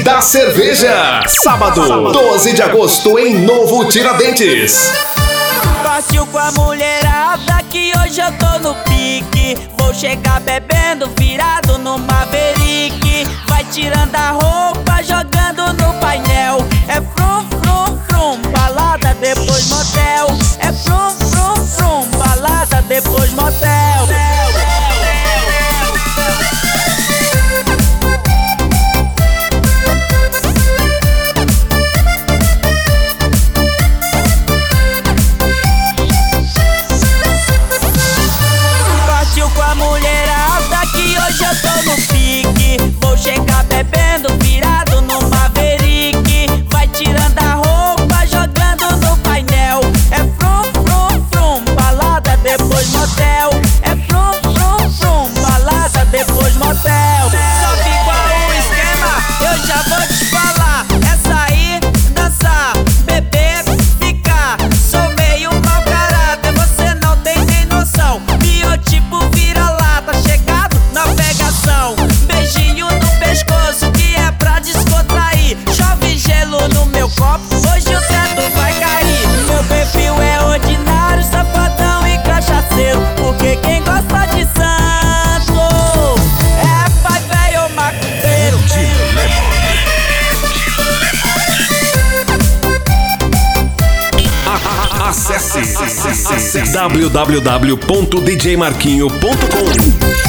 da Cerveja. Sábado, 12 de agosto, em Novo Tiradentes. Partiu com a mulherada que hoje eu tô no pique. Vou chegar bebendo, virado no Maverick. Vai tirando a roupa, jogando no painel. É frum, frum, frum, balada depois motel. É frum, frum, frum, balada depois motel. Hoje eu tô no pique, vou chegar bebendo, virado no Maverick. Vai tirando a roupa, jogando no painel. É frum, frum, frum, balada depois motel. É frum, frum, frum, balada depois motel. Sabe qual o esquema? Eu já vou te falar. É sair, dançar, beber, ficar. Sou meio mau caráter, você não tem nem noção. Biotipo vira-lata, chegado na pegação. Beijinho no pescoço que é pra descontrair. Chove gelo no meu copo, hoje o teto vai cair. Meu perfil é ordinário, safadão e cachaceiro. Porque quem gosta de santo é pai velho macumbeiro. Acesse www.djmarquinho.com.